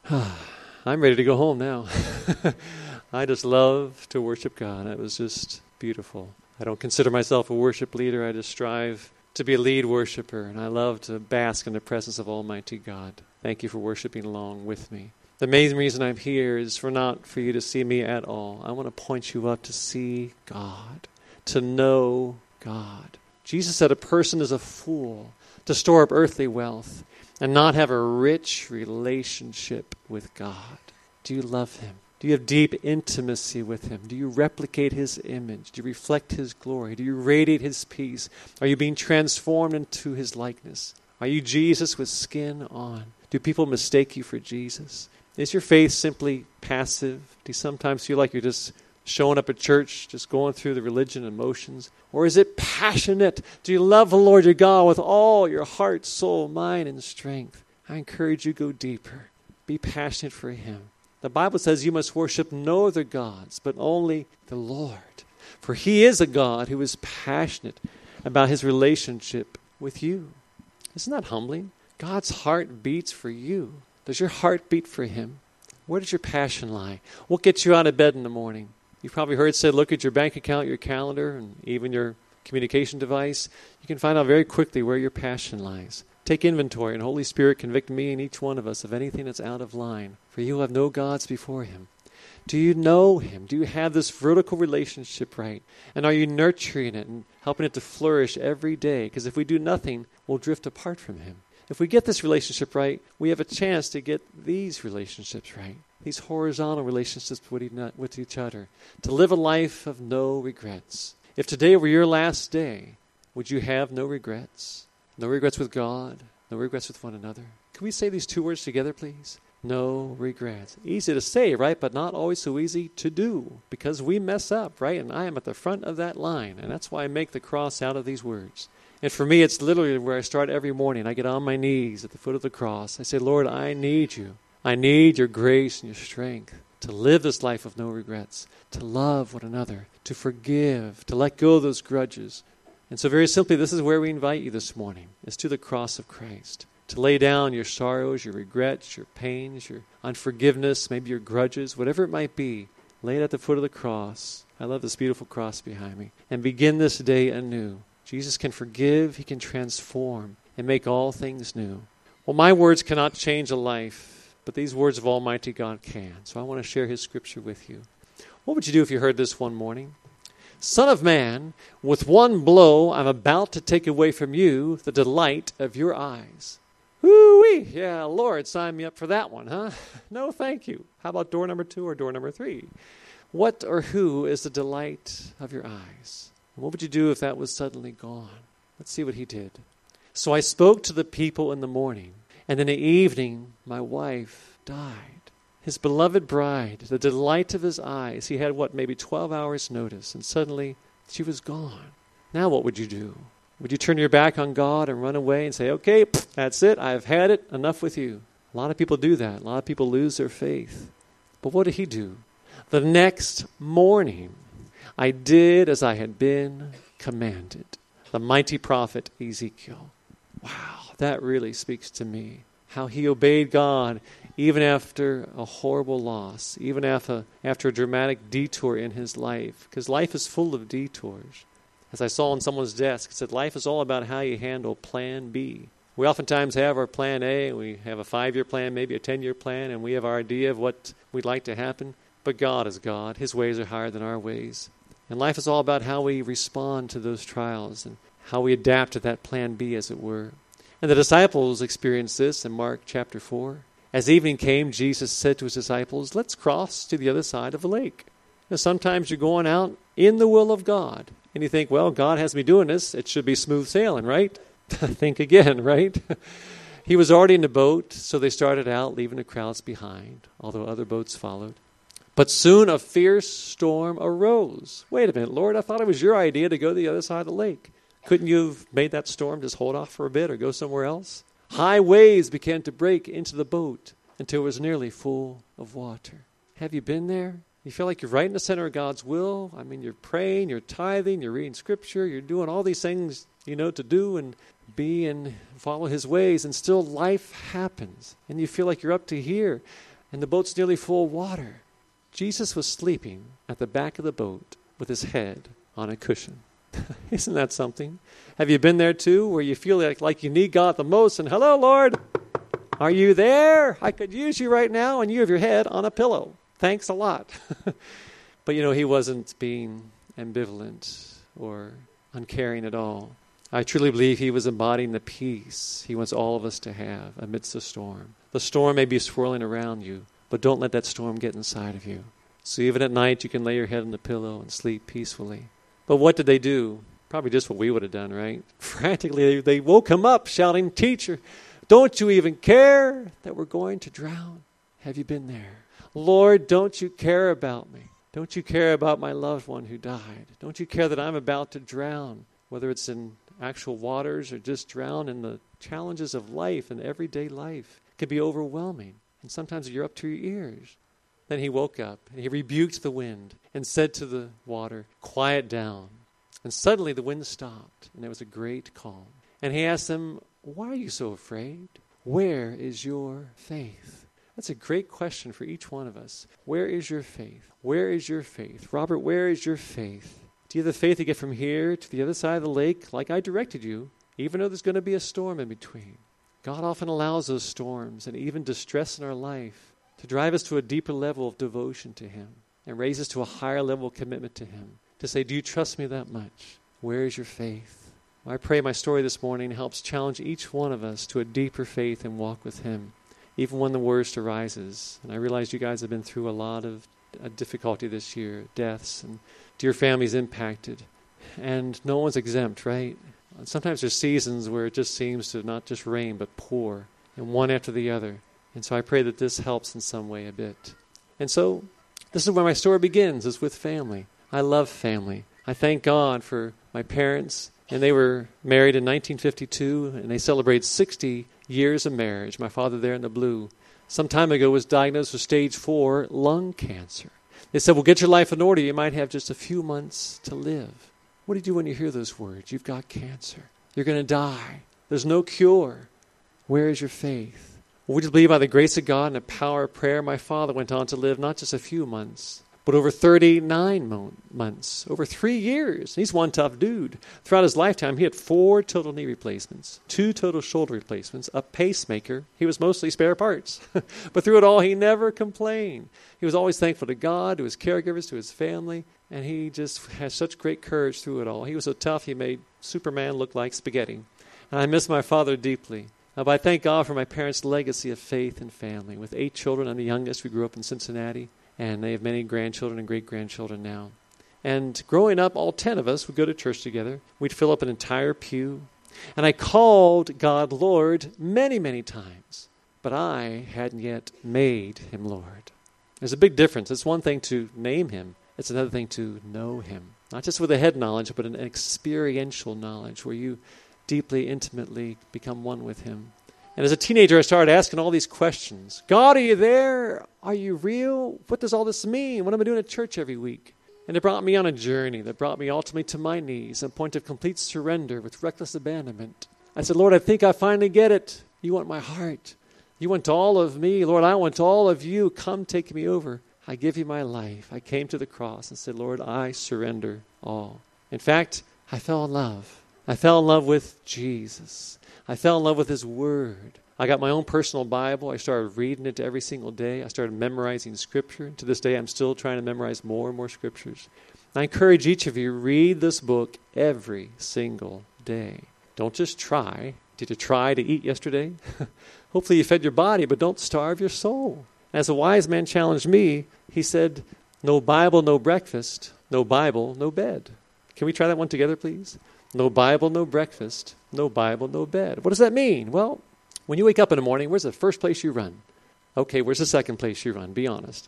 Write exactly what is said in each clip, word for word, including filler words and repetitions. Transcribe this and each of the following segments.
I'm ready to go home now. I just love to worship God. It was just beautiful. I don't consider myself a worship leader. I just strive to be a lead worshiper, and I love to bask in the presence of Almighty God. Thank you for worshiping along with me. The main reason I'm here is for not for you to see me at all. I want to point you up to see God, to know God. Jesus said a person is a fool to store up earthly wealth and not have a rich relationship with God. Do you love Him? Do you have deep intimacy with Him? Do you replicate His image? Do you reflect His glory? Do you radiate His peace? Are you being transformed into His likeness? Are you Jesus with skin on? Do people mistake you for Jesus? Is your faith simply passive? Do you sometimes feel like you're just showing up at church, just going through the religion and motions? Or is it passionate? Do you love the Lord your God with all your heart, soul, mind, and strength? I encourage you to go deeper. Be passionate for Him. The Bible says you must worship no other gods, but only the Lord. For He is a God who is passionate about His relationship with you. Isn't that humbling? God's heart beats for you. Does your heart beat for Him? Where does your passion lie? What gets you out of bed in the morning? You've probably heard it said, look at your bank account, your calendar, and even your communication device. You can find out very quickly where your passion lies. Take inventory, and Holy Spirit convict me and each one of us of anything that's out of line. For you have no gods before Him. Do you know Him? Do you have this vertical relationship right? And are you nurturing it and helping it to flourish every day? Because if we do nothing, we'll drift apart from Him. If we get this relationship right, we have a chance to get these relationships right. These horizontal relationships with each other. To live a life of no regrets. If today were your last day, would you have no regrets? No regrets with God, no regrets with one another. Can we say these two words together, please? No regrets. Easy to say, right? But not always so easy to do. Because we mess up, right? And I am at the front of that line. And that's why I make the cross out of these words. And for me, it's literally where I start every morning. I get on my knees at the foot of the cross. I say, Lord, I need you. I need your grace and your strength to live this life of no regrets, to love one another, to forgive, to let go of those grudges. And so very simply, this is where we invite you this morning, is to the cross of Christ, to lay down your sorrows, your regrets, your pains, your unforgiveness, maybe your grudges, whatever it might be. Lay it at the foot of the cross. I love this beautiful cross behind me. And begin this day anew. Jesus can forgive, He can transform, and make all things new. Well, my words cannot change a life, but these words of Almighty God can. So I want to share His scripture with you. What would you do if you heard this one morning? Son of man, with one blow I'm about to take away from you the delight of your eyes. Woo-wee! Yeah, Lord, sign me up for that one, huh? No, thank you. How about door number two or door number three? What or who is the delight of your eyes? What would you do if that was suddenly gone? Let's see what He did. So I spoke to the people in the morning, and in the evening my wife died. His beloved bride, the delight of his eyes. He had, what, maybe twelve hours notice, and suddenly she was gone. Now what would you do? Would you turn your back on God and run away and say, okay, that's it, I've had it, enough with you? A lot of people do that. A lot of people lose their faith. But what did he do? The next morning, I did as I had been commanded. The mighty prophet Ezekiel. Wow, that really speaks to me. How he obeyed God even after a horrible loss, even after, after a dramatic detour in his life. Because life is full of detours. As I saw on someone's desk, it said life is all about how you handle plan B. We oftentimes have our plan A, and we have a five-year plan, maybe a ten-year plan, and we have our idea of what we'd like to happen. But God is God. His ways are higher than our ways. And life is all about how we respond to those trials and how we adapt to that plan B, as it were. And the disciples experienced this in Mark chapter four. As evening came, Jesus said to his disciples, let's cross to the other side of the lake. Now, sometimes you're going out in the will of God. And you think, well, God has me doing this. It should be smooth sailing, right? Think again, right? He was already in the boat, so they started out, leaving the crowds behind, although other boats followed. But soon a fierce storm arose. Wait a minute, Lord, I thought it was your idea to go to the other side of the lake. Couldn't you have made that storm just hold off for a bit or go somewhere else? High waves began to break into the boat until it was nearly full of water. Have you been there? You feel like you're right in the center of God's will. I mean, you're praying, you're tithing, you're reading Scripture, you're doing all these things, you know, to do and be and follow His ways, and still life happens. And you feel like you're up to here. and the boat's nearly full of water. Jesus was sleeping at the back of the boat with his head on a cushion. Isn't that something? Have you been there too, where you feel like, like you need God the most, and hello, Lord, are you there? I could use you right now, and you have your head on a pillow. Thanks a lot. But you know, he wasn't being ambivalent or uncaring at all. I truly believe he was embodying the peace he wants all of us to have amidst the storm. The storm may be swirling around you, but don't let that storm get inside of you. So even at night, you can lay your head on the pillow and sleep peacefully. But what did they do? Probably just what we would have done, right? Frantically, they woke him up shouting, "Teacher, don't you even care that we're going to drown? Have you been there? Lord, don't you care about me? Don't you care about my loved one who died? Don't you care that I'm about to drown?" Whether it's in actual waters or just drown in the challenges of life and everyday life. It can be overwhelming. And sometimes you're up to your ears. Then he woke up and he rebuked the wind and said to the water, "Quiet down." And suddenly the wind stopped and there was a great calm. And he asked them, "Why are you so afraid? Where is your faith?" That's a great question for each one of us. Where is your faith? Where is your faith? Robert, where is your faith? Do you have the faith to get from here to the other side of the lake like I directed you, even though there's going to be a storm in between? God often allows those storms and even distress in our life to drive us to a deeper level of devotion to him and raise us to a higher level of commitment to him. To say, do you trust me that much? Where is your faith? Well, I pray my story this morning helps challenge each one of us to a deeper faith and walk with him, even when the worst arises. And I realize you guys have been through a lot of uh, difficulty this year, deaths and dear families impacted. And no one's exempt, right? And sometimes there's seasons where it just seems to not just rain, but pour, and one after the other. And so I pray that this helps in some way a bit. And so this is where my story begins, is with family. I love family. I thank God for my parents, and they were married in nineteen fifty-two, and they celebrated sixty years of marriage. My father there in the blue, some time ago, was diagnosed with stage four lung cancer. They said, well, get your life in order. You might have just a few months to live. What do you do when you hear those words? You've got cancer. You're going to die. There's no cure. Where is your faith? Well, we just believe by the grace of God and the power of prayer, my father went on to live not just a few months, but over thirty-nine mo- months, over three years. He's one tough dude. Throughout his lifetime, he had four total knee replacements, two total shoulder replacements, a pacemaker. He was mostly spare parts. But through it all, he never complained. He was always thankful to God, to his caregivers, to his family, and he just has such great courage through it all. He was so tough, he made Superman look like spaghetti. And I miss my father deeply. Uh, but I thank God for my parents' legacy of faith and family. With eight children, I'm the youngest. We grew up in Cincinnati. And they have many grandchildren and great-grandchildren now. And growing up, all ten of us would go to church together. We'd fill up an entire pew. And I called God Lord many, many times. But I hadn't yet made him Lord. There's a big difference. It's one thing to name him. It's another thing to know him. Not just with a head knowledge, but an experiential knowledge where you deeply, intimately become one with him. And as a teenager, I started asking all these questions. God, are you there? Are you real? What does all this mean? What am I doing at church every week? And it brought me on a journey that brought me ultimately to my knees, a point of complete surrender with reckless abandonment. I said, Lord, I think I finally get it. You want my heart. You want all of me. Lord, I want all of you. Come take me over. I give you my life. I came to the cross and said, Lord, I surrender all. In fact, I fell in love. I fell in love with Jesus. I fell in love with his word. I got my own personal Bible. I started reading it every single day. I started memorizing Scripture. To this day, I'm still trying to memorize more and more Scriptures. I encourage each of you, read this book every single day. Don't just try. Did you try to eat yesterday? Hopefully you fed your body, but don't starve your soul. As a wise man challenged me, he said, no Bible, no breakfast. No Bible, no bed. Can we try that one together, please? No Bible, no breakfast. No Bible, no bed. What does that mean? Well, when you wake up in the morning, where's the first place you run? Okay, where's the second place you run? Be honest.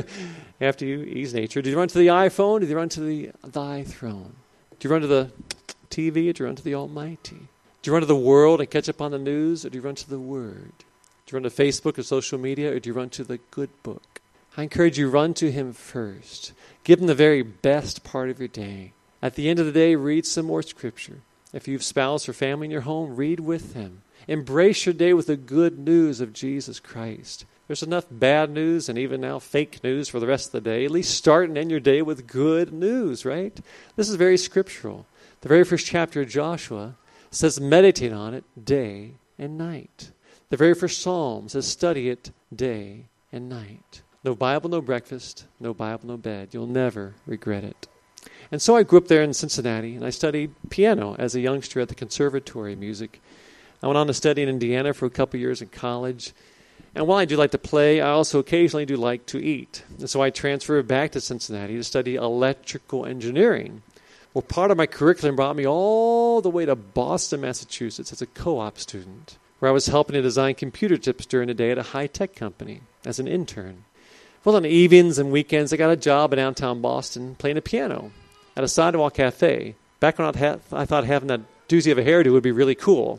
After you ease nature, do you run to the iPhone? Do you run to the thy throne? Do you run to the T V or do you run to the Almighty? Do you run to the world and catch up on the news, or do you run to the Word? Do you run to Facebook or social media, or do you run to the good book? I encourage you, run to him first. Give him the very best part of your day. At the end of the day, read some more Scripture. If you have spouse or family in your home, read with them. Embrace your day with the good news of Jesus Christ. There's enough bad news and even now fake news for the rest of the day. At least start and end your day with good news, right? This is very scriptural. The very first chapter of Joshua says meditate on it day and night. The very first Psalm says study it day and night. No Bible, no breakfast. No Bible, no bed. You'll never regret it. And so I grew up there in Cincinnati, and I studied piano as a youngster at the Conservatory of Music. I went on to study in Indiana for a couple years in college. And while I do like to play, I also occasionally do like to eat. And so I transferred back to Cincinnati to study electrical engineering. Well, part of my curriculum brought me all the way to Boston, Massachusetts as a co-op student, where I was helping to design computer chips during the day at a high-tech company as an intern. Well, on evenings and weekends, I got a job in downtown Boston playing the piano at a sidewalk cafe. Back when I thought having that doozy of a hairdo would be really cool.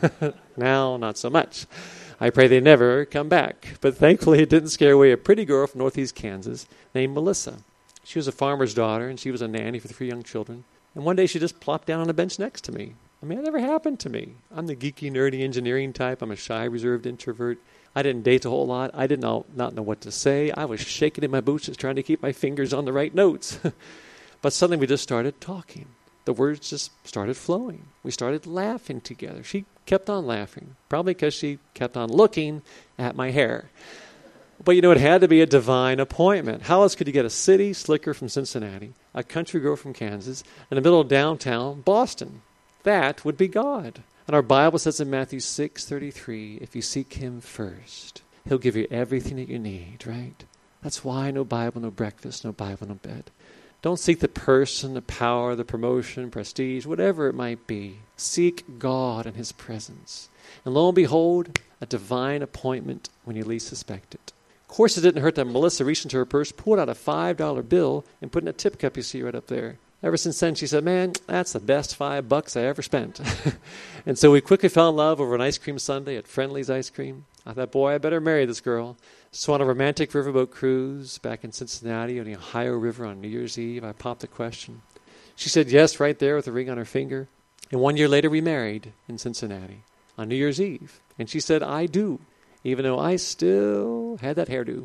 Now, not so much. I pray they never come back. But thankfully, it didn't scare away a pretty girl from northeast Kansas named Melissa. She was a farmer's daughter, and she was a nanny for three young children. And one day, she just plopped down on a bench next to me. I mean, it never happened to me. I'm the geeky, nerdy engineering type. I'm a shy, reserved introvert. I didn't date a whole lot. I did not, not know what to say. I was shaking in my boots just trying to keep my fingers on the right notes. But suddenly, we just started talking. The words just started flowing. We started laughing together. She kept on laughing, probably because she kept on looking at my hair. But you know, it had to be a divine appointment. How else could you get a city slicker from Cincinnati, a country girl from Kansas, in the middle of downtown Boston? That would be God. And our Bible says in Matthew six thirty-three, if you seek him first, he'll give you everything that you need, right? That's why no Bible, no breakfast, no Bible, no bed. Don't seek the person, the power, the promotion, prestige, whatever it might be. Seek God and his presence. And lo and behold, a divine appointment when you least suspect it. Of course, it didn't hurt that Melissa reached into her purse, pulled out a five dollar bill, and put in a tip cup you see right up there. Ever since then, she said, man, that's the best five bucks I ever spent. And so we quickly fell in love over an ice cream sundae at Friendly's Ice Cream. I thought, boy, I better marry this girl. So on a romantic riverboat cruise back in Cincinnati on the Ohio River on New Year's Eve, I popped the question. She said yes right there with a ring on her finger. And one year later, we married in Cincinnati on New Year's Eve. And she said, I do, even though I still had that hairdo.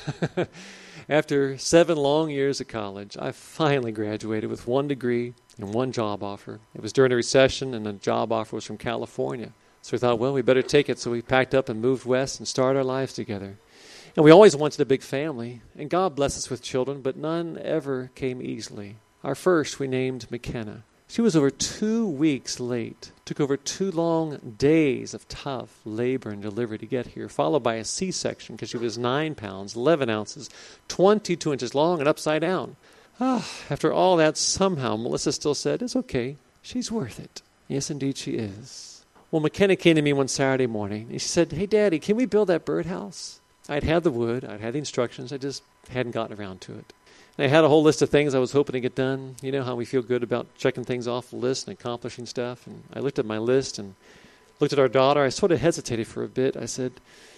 After seven long years of college, I finally graduated with one degree and one job offer. It was during a recession, and the job offer was from California. So we thought, well, we better take it. So we packed up and moved west and started our lives together. And we always wanted a big family, and God blessed us with children, but none ever came easily. Our first we named McKenna. She was over two weeks late. Took over two long days of tough labor and delivery to get here, followed by a C-section because she was nine pounds, eleven ounces, twenty-two inches long and upside down. Ah, after all that, somehow Melissa still said, it's okay. She's worth it. Yes, indeed she is. Well, McKenna came to me one Saturday morning, and she said, hey, Daddy, can we build that birdhouse? I'd had the wood, I'd had the instructions, I just hadn't gotten around to it. And I had a whole list of things I was hoping to get done. You know how we feel good about checking things off the list and accomplishing stuff. And I looked at my list and looked at our daughter. I sort of hesitated for a bit. I said,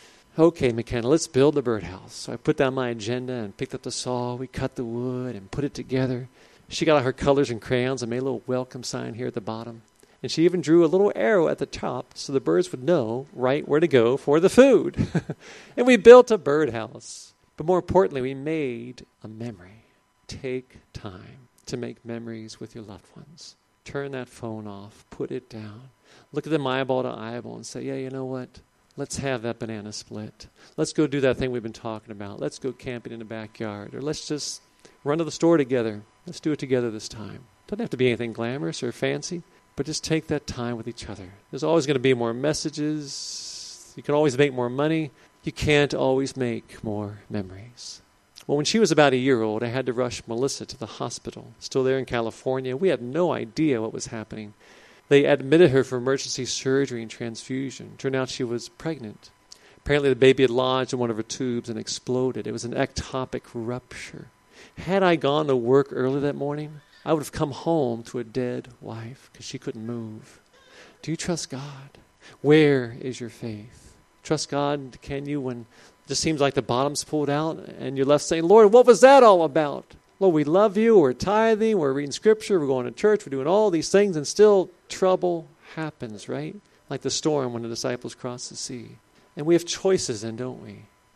okay, McKenna, let's build the birdhouse. So I put down my agenda and picked up the saw. We cut the wood and put it together. She got out her colors and crayons and made a little welcome sign here at the bottom. And she even drew a little arrow at the top so the birds would know right where to go for the food. And we built a birdhouse. But more importantly, we made a memory. Take time to make memories with your loved ones. Turn that phone off. Put it down. Look at them eyeball to eyeball and say, yeah, you know what? Let's have that banana split. Let's go do that thing we've been talking about. Let's go camping in the backyard. Or let's just run to the store together. Let's do it together this time. Doesn't have to be anything glamorous or fancy, but just take that time with each other. There's always going to be more messages. You can always make more money. You can't always make more memories. Well, when she was about a year old, I had to rush Melissa to the hospital, still there in California. We had no idea what was happening. They admitted her for emergency surgery and transfusion. Turned out she was pregnant. Apparently the baby had lodged in one of her tubes and exploded. It was an ectopic rupture. Had I gone to work early that morning, I would have come home to a dead wife because she couldn't move. Do you trust God? Where is your faith? Trust God, can you, when it just seems like the bottom's pulled out and you're left saying, Lord, what was that all about? Lord, we love you, we're tithing, we're reading scripture, we're going to church, we're doing all these things, and still trouble happens, right? Like the storm when the disciples crossed the sea. And we have choices then, don't we?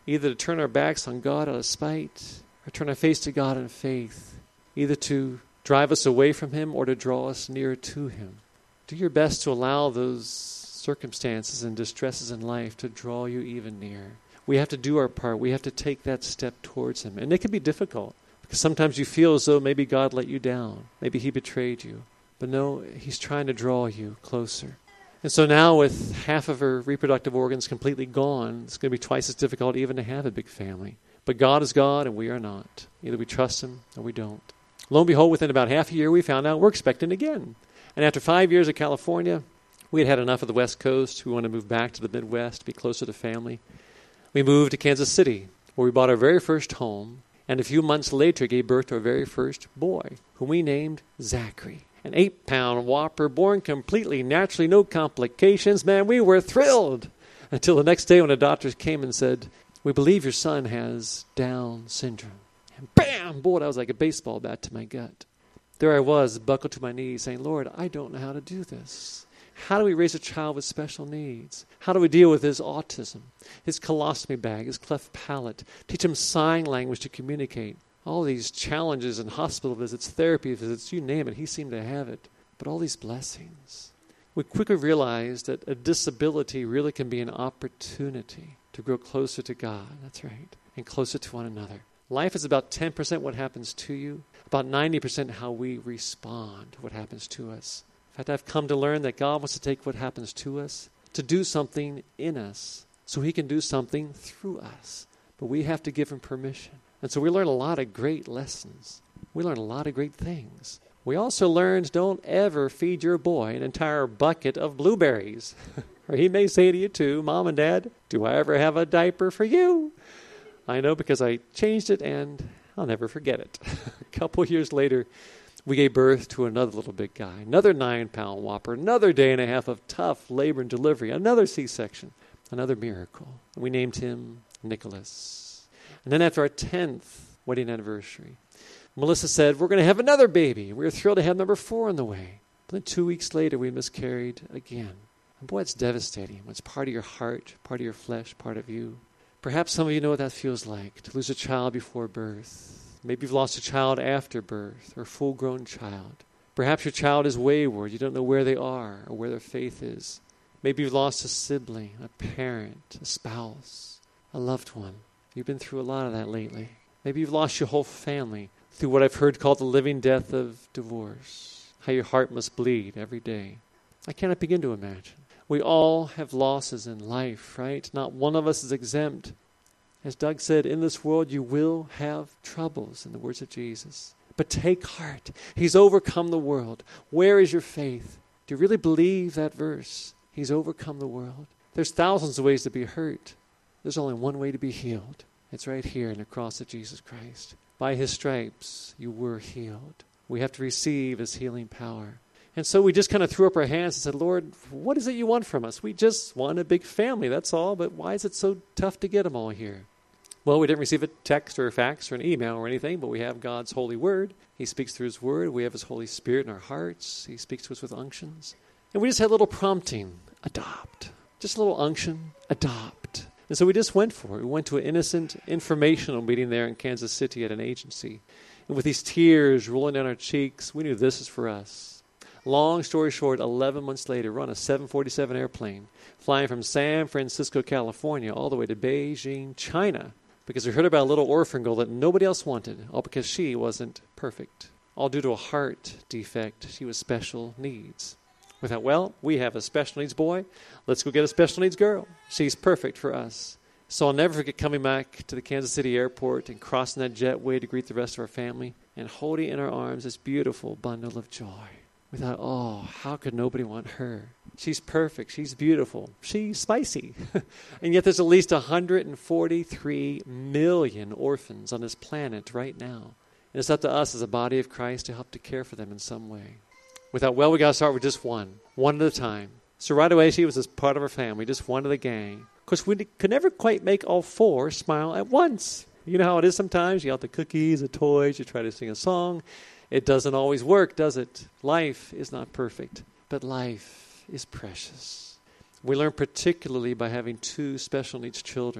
either to turn our backs on God out of spite or turn our face to God in faith, either to drive us away from him or to draw us nearer to him. Do your best to allow those circumstances and distresses in life to draw you even nearer. We have to do our part. We have to take that step towards him. And it can be difficult because sometimes you feel as though maybe God let you down. Maybe he betrayed you. But no, he's trying to draw you closer. And so now with half of her reproductive organs completely gone, it's going to be twice as difficult even to have a big family. But God is God and we are not. Either we trust him or we don't. Lo and behold, within about half a year, we found out we're expecting again. And after five years of California, we had had enough of the West Coast. We wanted to move back to the Midwest to be closer to family. We moved to Kansas City, where we bought our very first home, and a few months later gave birth to our very first boy, whom we named Zachary. An eight-pound whopper, born completely naturally, no complications. Man, we were thrilled. Until the next day when the doctors came and said, we believe your son has Down syndrome. And bam! Boy, that was like a baseball bat to my gut. There I was, buckled to my knees, saying, Lord, I don't know how to do this. How do we raise a child with special needs? How do we deal with his autism, his colostomy bag, his cleft palate, teach him sign language to communicate? All these challenges and hospital visits, therapy visits, you name it, he seemed to have it. But all these blessings. We quickly realized that a disability really can be an opportunity to grow closer to God, that's right, and closer to one another. Life is about ten percent what happens to you, about ninety percent how we respond to what happens to us. In fact, I've come to learn that God wants to take what happens to us to do something in us so he can do something through us. But we have to give him permission. And so we learn a lot of great lessons. We learn a lot of great things. We also learned don't ever feed your boy an entire bucket of blueberries. Or he may say to you too, Mom and Dad, do I ever have a diaper for you? I know because I changed it and I'll never forget it. A couple years later, we gave birth to another little big guy, another nine-pound whopper, another day and a half of tough labor and delivery, another C-section, another miracle. We named him Nicholas. And then after our tenth wedding anniversary, Melissa said, we're going to have another baby. We were thrilled to have number four on the way. But then two weeks later, we miscarried again. And boy, it's devastating. It's part of your heart, part of your flesh, part of you. Perhaps some of you know what that feels like, to lose a child before birth. Maybe you've lost a child after birth, or a full-grown child. Perhaps your child is wayward. You don't know where they are or where their faith is. Maybe you've lost a sibling, a parent, a spouse, a loved one. You've been through a lot of that lately. Maybe you've lost your whole family through what I've heard called the living death of divorce. How your heart must bleed every day. I cannot begin to imagine. We all have losses in life, right? Not one of us is exempt. As Doug said, in this world you will have troubles, in the words of Jesus. But take heart. He's overcome the world. Where is your faith? Do you really believe that verse? He's overcome the world. There's thousands of ways to be hurt. There's only one way to be healed. It's right here in the cross of Jesus Christ. By his stripes you were healed. We have to receive his healing power. And so we just kind of threw up our hands and said, Lord, what is it you want from us? We just want a big family, that's all. But why is it so tough to get them all here? Well, we didn't receive a text or a fax or an email or anything, but we have God's holy word. He speaks through his word. We have his Holy Spirit in our hearts. He speaks to us with unctions. And we just had a little prompting, adopt. Just a little unction, adopt. And so we just went for it. We went to an innocent informational meeting there in Kansas City at an agency. And with these tears rolling down our cheeks, we knew this is for us. Long story short, eleven months later, we're on a seven forty-seven airplane, flying from San Francisco, California, all the way to Beijing, China, because we heard about a little orphan girl that nobody else wanted, all because she wasn't perfect. All due to a heart defect. She was special needs. We thought, well, we have a special needs boy. Let's go get a special needs girl. She's perfect for us. So I'll never forget coming back to the Kansas City airport and crossing that jetway to greet the rest of our family and holding in our arms this beautiful bundle of joy. We thought, oh, how could nobody want her? She's perfect. She's beautiful. She's spicy. And yet there's at least one hundred forty-three million orphans on this planet right now. And it's up to us as a body of Christ to help to care for them in some way. We thought, well, we got to start with just one, one at a time. So right away, she was just part of our family, just one of the gang. Of course, we could never quite make all four smile at once. You know how it is sometimes. You got the cookies, the toys, you try to sing a song. It doesn't always work, does it? Life is not perfect, but life is precious. We learn particularly by having two special needs children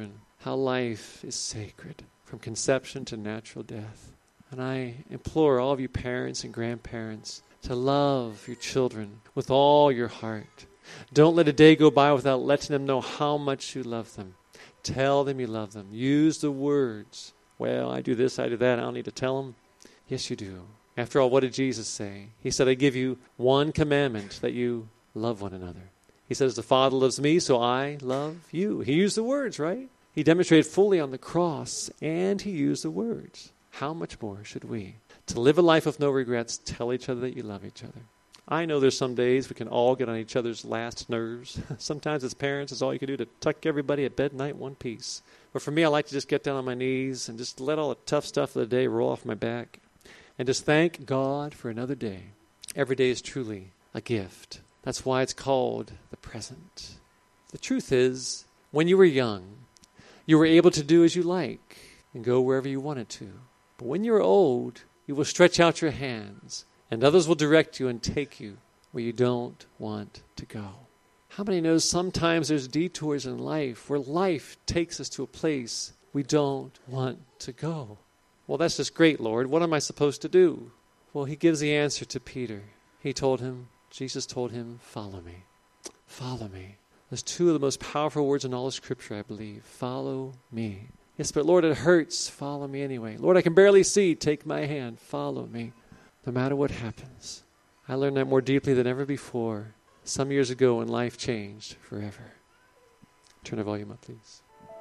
how life is sacred from conception to natural death. And I implore all of you parents and grandparents to love your children with all your heart. Don't let a day go by without letting them know how much you love them. Tell them you love them. Use the words. Well, I do this, I do that. I don't need to tell them. Yes, you do. After all, what did Jesus say? He said, I give you one commandment, that you love one another. He says, the Father loves me, so I love you. He used the words, right? He demonstrated fully on the cross, and he used the words. How much more should we? To live a life of no regrets, tell each other that you love each other. I know there's some days we can all get on each other's last nerves. Sometimes as parents, it's all you can do to tuck everybody at bed night in one piece. But for me, I like to just get down on my knees and just let all the tough stuff of the day roll off my back. And just thank God for another day. Every day is truly a gift. That's why it's called the present. The truth is, when you were young, you were able to do as you like and go wherever you wanted to. But when you are old, you will stretch out your hands, and others will direct you and take you where you don't want to go. How many know sometimes there's detours in life where life takes us to a place we don't want to go? Well, that's just great, Lord. What am I supposed to do? Well, he gives the answer to Peter. He told him, Jesus told him, follow me. Follow me. There's two of the most powerful words in all of Scripture, I believe. Follow me. Yes, but Lord, it hurts. Follow me anyway. Lord, I can barely see. Take my hand. Follow me. No matter what happens. I learned that more deeply than ever before some years ago when life changed forever. Turn the volume up, please.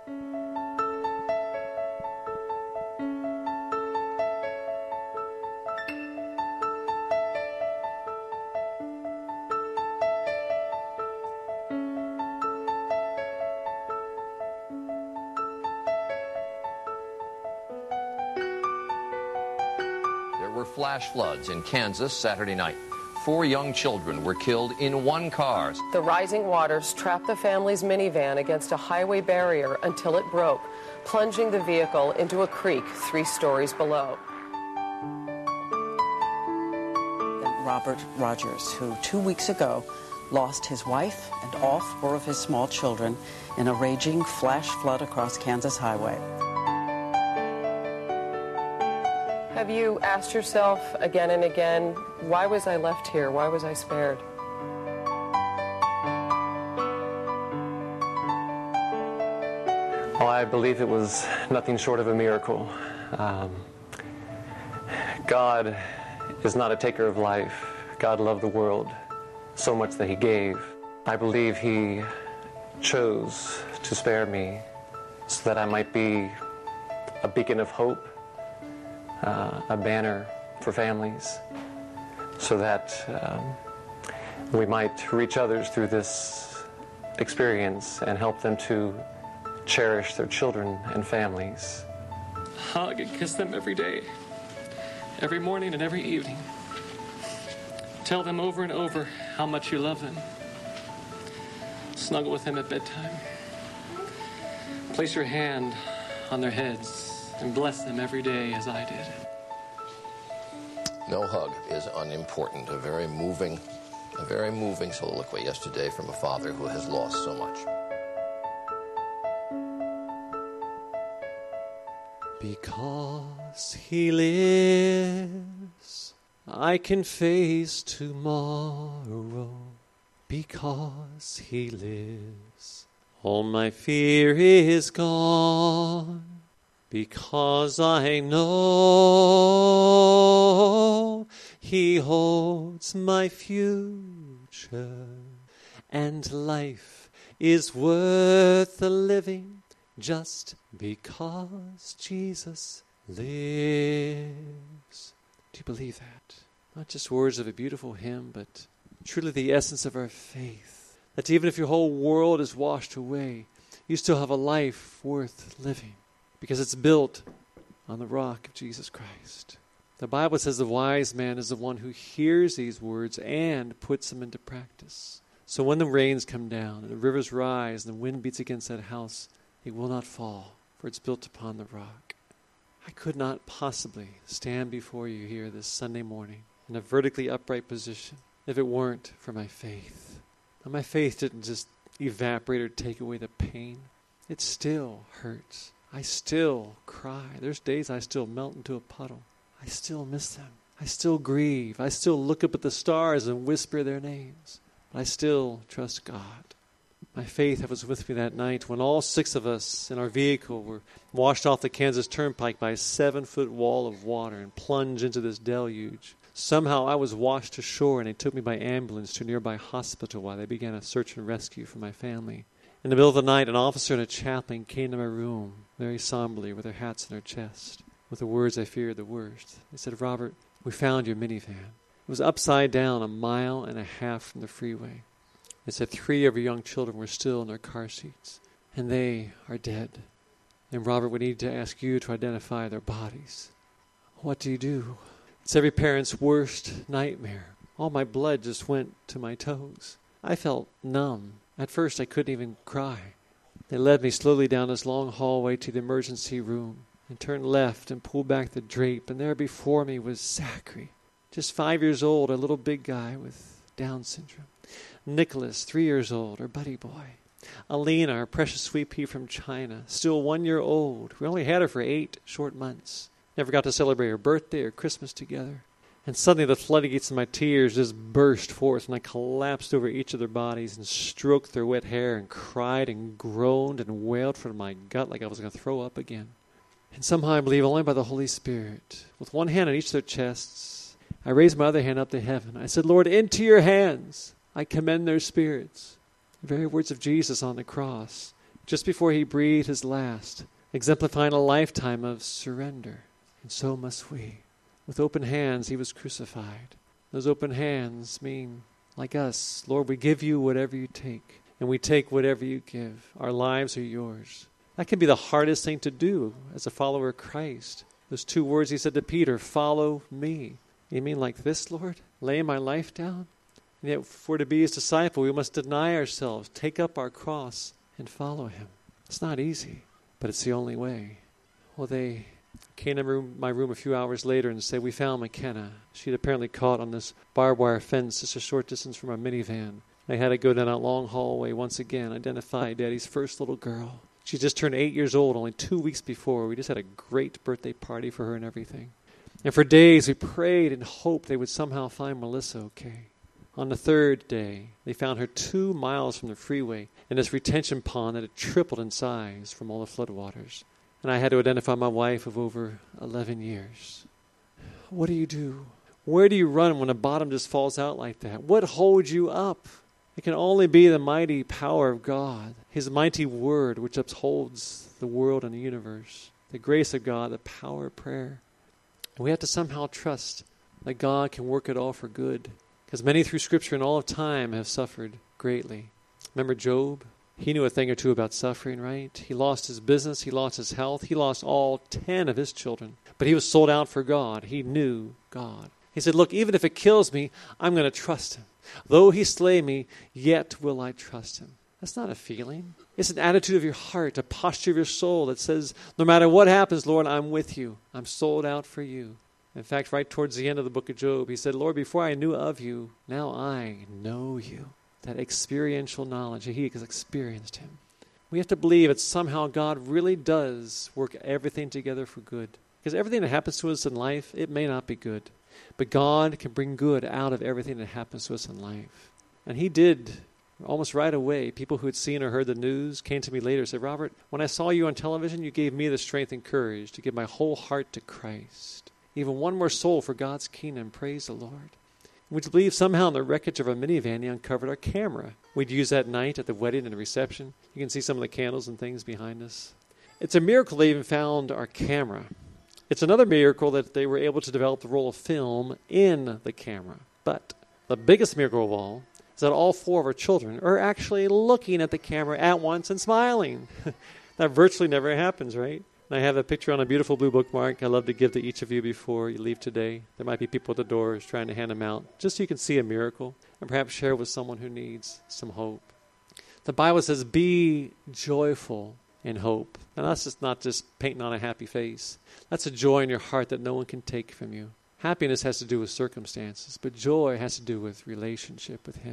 Flash floods in Kansas Saturday night. Four young children were killed in one car. The rising waters trapped the family's minivan against a highway barrier until it broke, plunging the vehicle into a creek three stories below. Robert Rogers, who two weeks ago lost his wife and all four of his small children in a raging flash flood across Kansas highway. Have you asked yourself again and again, why was I left here? Why was I spared? Well, I believe it was nothing short of a miracle. Um, God is not a taker of life. God loved the world so much that he gave. I believe he chose to spare me so that I might be a beacon of hope, Uh, a banner for families, so that um, we might reach others through this experience and help them to cherish their children and families. Hug and kiss them every day, every morning and every evening. Tell them over and over how much you love them. Snuggle with them at bedtime. Place your hand on their heads and bless them every day as I did. No hug is unimportant. A very moving, a very moving soliloquy yesterday from a father who has lost so much. Because he lives, I can face tomorrow. Because he lives, all my fear is gone. Because I know he holds my future, and life is worth the living just because Jesus lives. Do you believe that? Not just words of a beautiful hymn, but truly the essence of our faith. That even if your whole world is washed away, you still have a life worth living. Because it's built on the rock of Jesus Christ. The Bible says the wise man is the one who hears these words and puts them into practice. So when the rains come down and the rivers rise and the wind beats against that house, it will not fall, for it's built upon the rock. I could not possibly stand before you here this Sunday morning in a vertically upright position if it weren't for my faith. Now, my faith didn't just evaporate or take away the pain. It still hurts. I still cry. There's days I still melt into a puddle. I still miss them. I still grieve. I still look up at the stars and whisper their names. But I still trust God. My faith was with me that night when all six of us in our vehicle were washed off the Kansas Turnpike by a seven-foot wall of water and plunged into this deluge. Somehow I was washed ashore, and they took me by ambulance to a nearby hospital while they began a search and rescue for my family. In the middle of the night, an officer and a chaplain came to my room, very somberly, with their hats on their chest, with the words I feared the worst. They said, "Robert, we found your minivan. It was upside down a mile and a half from the freeway. They said three of your young children were still in their car seats, and they are dead. And Robert, we need to ask you to identify their bodies." What do you do? It's every parent's worst nightmare. All my blood just went to my toes. I felt numb. At first, I couldn't even cry. They led me slowly down this long hallway to the emergency room and turned left and pulled back the drape, and there before me was Zachary, just five years old, a little big guy with Down syndrome. Nicholas, three years old, our buddy boy. Alina, our precious sweet pea from China, still one year old. We only had her for eight short months. Never got to celebrate her birthday or Christmas together. And suddenly the floodgates of my tears just burst forth, and I collapsed over each of their bodies and stroked their wet hair and cried and groaned and wailed from my gut like I was going to throw up again. And somehow, I believe only by the Holy Spirit, with one hand on each of their chests, I raised my other hand up to heaven. I said, "Lord, into your hands I commend their spirits." The very words of Jesus on the cross, just before he breathed his last, exemplifying a lifetime of surrender. And so must we. With open hands, he was crucified. Those open hands mean, like us, Lord, we give you whatever you take, and we take whatever you give. Our lives are yours. That can be the hardest thing to do as a follower of Christ. Those two words he said to Peter, "Follow me." You mean like this, Lord? Lay my life down? And yet, for to be his disciple, we must deny ourselves, take up our cross, and follow him. It's not easy, but it's the only way. Well, they came to my room a few hours later and said, "We found McKenna. She'd apparently caught on this barbed wire fence just a short distance from our minivan." I had to go down that long hallway once again, identify Daddy's first little girl. She just turned eight years old only two weeks before. We just had a great birthday party for her and everything. And for days we prayed and hoped they would somehow find Melissa okay. On the third day, they found her two miles from the freeway in this retention pond that had tripled in size from all the floodwaters. And I had to identify my wife of over eleven years. What do you do? Where do you run when the bottom just falls out like that? What holds you up? It can only be the mighty power of God, his mighty word which upholds the world and the universe, the grace of God, the power of prayer. And we have to somehow trust that God can work it all for good, because many through Scripture in all of time have suffered greatly. Remember Job? He knew a thing or two about suffering, right? He lost his business. He lost his health. He lost all ten of his children. But he was sold out for God. He knew God. He said, "Look, even if it kills me, I'm going to trust him. Though he slay me, yet will I trust him." That's not a feeling. It's an attitude of your heart, a posture of your soul that says, no matter what happens, Lord, I'm with you. I'm sold out for you. In fact, right towards the end of the book of Job, he said, "Lord, before I knew of you, now I know you." That experiential knowledge, he has experienced him. We have to believe that somehow God really does work everything together for good. Because everything that happens to us in life, it may not be good. But God can bring good out of everything that happens to us in life. And he did almost right away. People who had seen or heard the news came to me later and said, "Robert, when I saw you on television, you gave me the strength and courage to give my whole heart to Christ. Even one more soul for God's kingdom. Praise the Lord." Would you believe somehow in the wreckage of our minivan, he uncovered our camera? We'd use that night at the wedding and the reception. You can see some of the candles and things behind us. It's a miracle they even found our camera. It's another miracle that they were able to develop the roll of film in the camera. But the biggest miracle of all is that all four of our children are actually looking at the camera at once and smiling. That virtually never happens, right? And I have a picture on a beautiful blue bookmark I love to give to each of you before you leave today. There might be people at the doors trying to hand them out, just so you can see a miracle and perhaps share with someone who needs some hope. The Bible says, "Be joyful in hope." And that's just not just painting on a happy face. That's a joy in your heart that no one can take from you. Happiness has to do with circumstances, but joy has to do with relationship with him.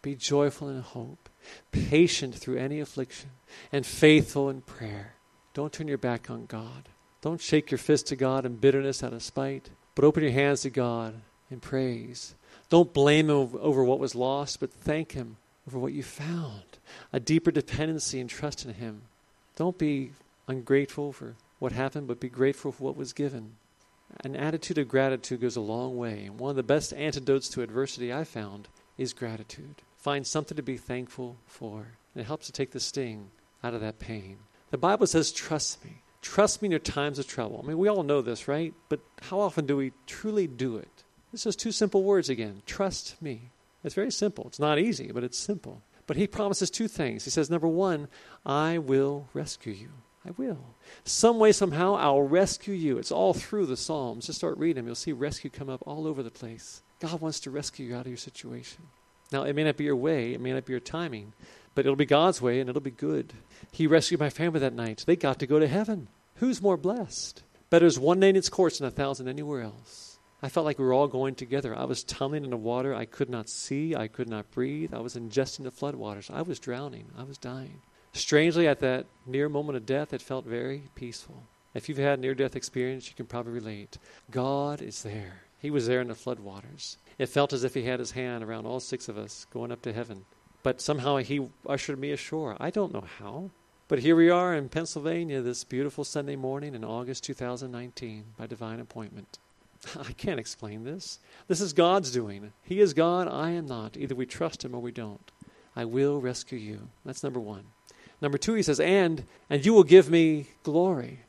Be joyful in hope, patient through any affliction, and faithful in prayer. Don't turn your back on God. Don't shake your fist to God in bitterness out of spite, but open your hands to God in praise. Don't blame Him over what was lost, but thank Him over what you found. A deeper dependency and trust in Him. Don't be ungrateful for what happened, but be grateful for what was given. An attitude of gratitude goes a long way. And one of the best antidotes to adversity I found is gratitude. Find something to be thankful for. And it helps to take the sting out of that pain. The Bible says, trust me. Trust me in your times of trouble. I mean, we all know this, right? But how often do we truly do it? It's just two simple words again. Trust me. It's very simple. It's not easy, but it's simple. But He promises two things. He says, number one, I will rescue you. I will. Some way, somehow, I'll rescue you. It's all through the Psalms. Just start reading them. You'll see rescue come up all over the place. God wants to rescue you out of your situation. Now, it may not be your way. It may not be your timing. But it'll be God's way, and it'll be good. He rescued my family that night. They got to go to heaven. Who's more blessed? Better is one day in its course than a thousand anywhere else. I felt like we were all going together. I was tumbling in the water. I could not see. I could not breathe. I was ingesting the floodwaters. I was drowning. I was dying. Strangely, at that near moment of death, it felt very peaceful. If you've had a near-death experience, you can probably relate. God is there. He was there in the floodwaters. It felt as if He had His hand around all six of us going up to heaven. But somehow He ushered me ashore. I don't know how. But here we are in Pennsylvania this beautiful Sunday morning in August two thousand nineteen by divine appointment. I can't explain this. This is God's doing. He is God. I am not. Either we trust Him or we don't. I will rescue you. That's number one. Number two, He says, and, and you will give me glory.